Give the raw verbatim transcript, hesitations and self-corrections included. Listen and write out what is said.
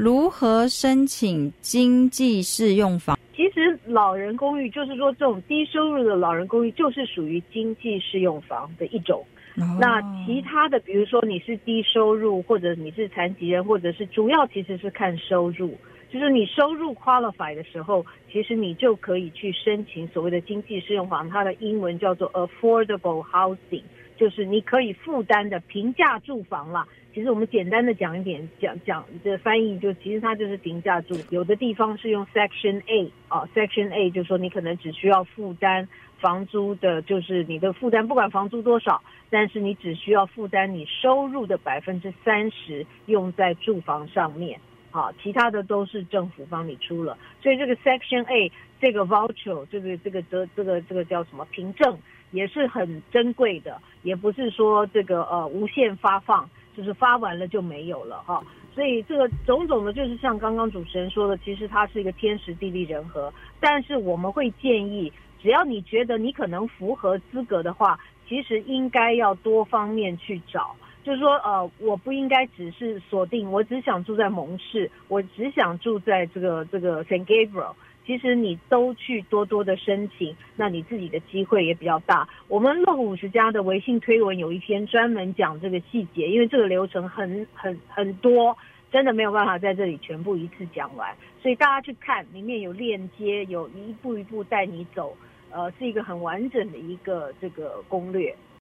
如何申请经济适用房？ 其实老人公寓就是说，这种低收入的老人公寓就是属于经济适用房的一种。哦、那其他的，比如说你是低收入，或者你是残疾人，或者是主要其实是看收入。就是你收入 qualify 的时候，其实你就可以去申请所谓的经济适用房，它的英文叫做 affordable housing， 就是你可以负担的平价住房啦。其实我们简单的讲一点，讲讲的翻译就其实它就是平价住。有的地方是用 Section A 啊 ，Section A 就是说你可能只需要负担房租的，就是你的负担不管房租多少，但是你只需要负担你收入的百分之三十用在住房上面。好，其他的都是政府帮你出了，所以这个 Section A 这个 voucher 这个这个这这个这个叫什么凭证也是很珍贵的，也不是说这个呃无限发放，就是发完了就没有了哈。所以这个种种的，就是像刚刚主持人说的，其实它是一个天时地利人和，但是我们会建议，只要你觉得你可能符合资格的话，其实应该要多方面去找。就是说，呃，我不应该只是锁定，我只想住在蒙氏，我只想住在这个这个 Saint Gabriel。其实你都去多多的申请，那你自己的机会也比较大。我们乐虎五十家的微信推文有一篇专门讲这个细节，因为这个流程很很很多，真的没有办法在这里全部一次讲完，所以大家去看，里面有链接，有一步一步带你走，呃，是一个很完整的一个这个攻略。